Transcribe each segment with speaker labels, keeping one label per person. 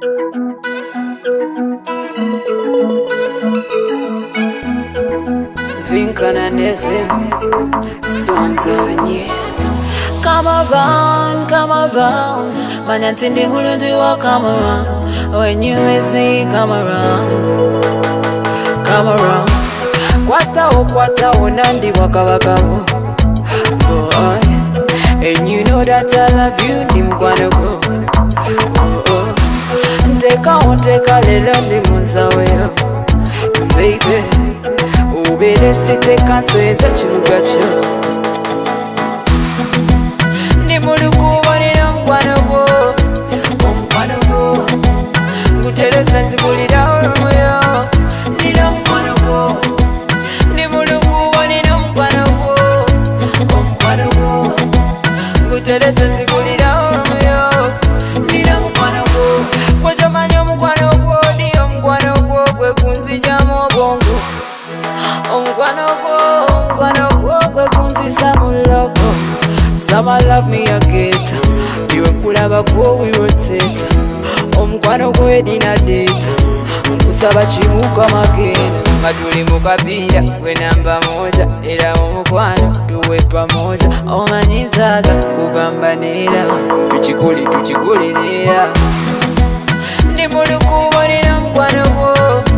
Speaker 1: Vinkana Nesim, Swans Avenue. Come around, Manyantindi Mulunji will come around. When you miss me, come around. Kwata unandi wakawakawo. Boy, and you know that I love you, nimkwano go. Nteka lelo ndi munzaweyo. Baby, ubele site kansweza chibuga cho. Nimulukuwa nina mkwano go. Ngutereza nzigulira olomoyo. Nina mkwano go. Nimulukuwa nina mkwano go. Ngutereza nzigulira olomoyo. Nina mkwano go. Kwajamanyo mkwano go. Niyo mkwano go. Gwe kunzijamu obongo. Mkwano go. Gwe kunzisa muloko. Some love me a get. You kulaba ko we rotate. Mkwano go edina date. Kusaba chimuka magena. Matuli mukapira kwe namba moja. Era mukwano tuwe pamoja. Omanyizaga kugambanira. Tuchigulirira. Nimulukuwa nina mkwano go.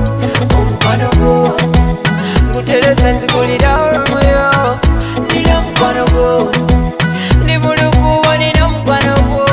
Speaker 1: Ngutereza nzigulira olomoyo. Nina mkwano go. Nimulukuwa nina mkwano go.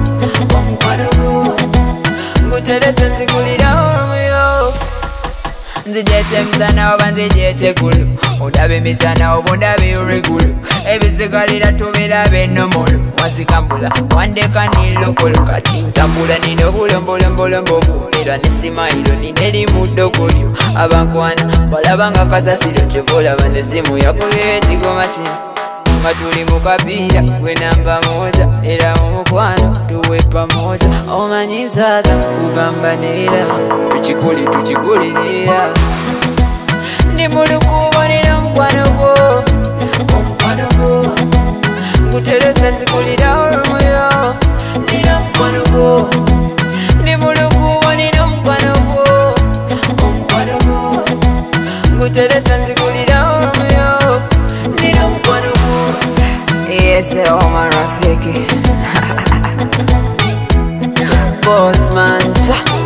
Speaker 1: Ngutereza nzigulira olomoyo. Nzijete mzana oba nzijete gulu. Ondabe misana oba ondabe uregulu. Ebisigalira tubirabe nomolo. Mwazikambula wandeka nilokolo. Kati ntambula nino bulombolombolombo. Era nisimailo nineri mudogolyo. Abankwana balabanga kasasiro chevola banesimu yakoye chigoma chini. Matuli mukapira kwe namba moja. Era mukwano tuwe pamoja. Omanyizaga kugambanira. Tuchigulirira. Nimulukuwa nina mkwano go. Ngutereza nzigulira olomoyo. Nina mkwano go. Nimulukuwa nina mkwano go. Ngutereza nzigulira olomoyo. Nina mkwano go. Yes, Omar Rafiki. Boss man.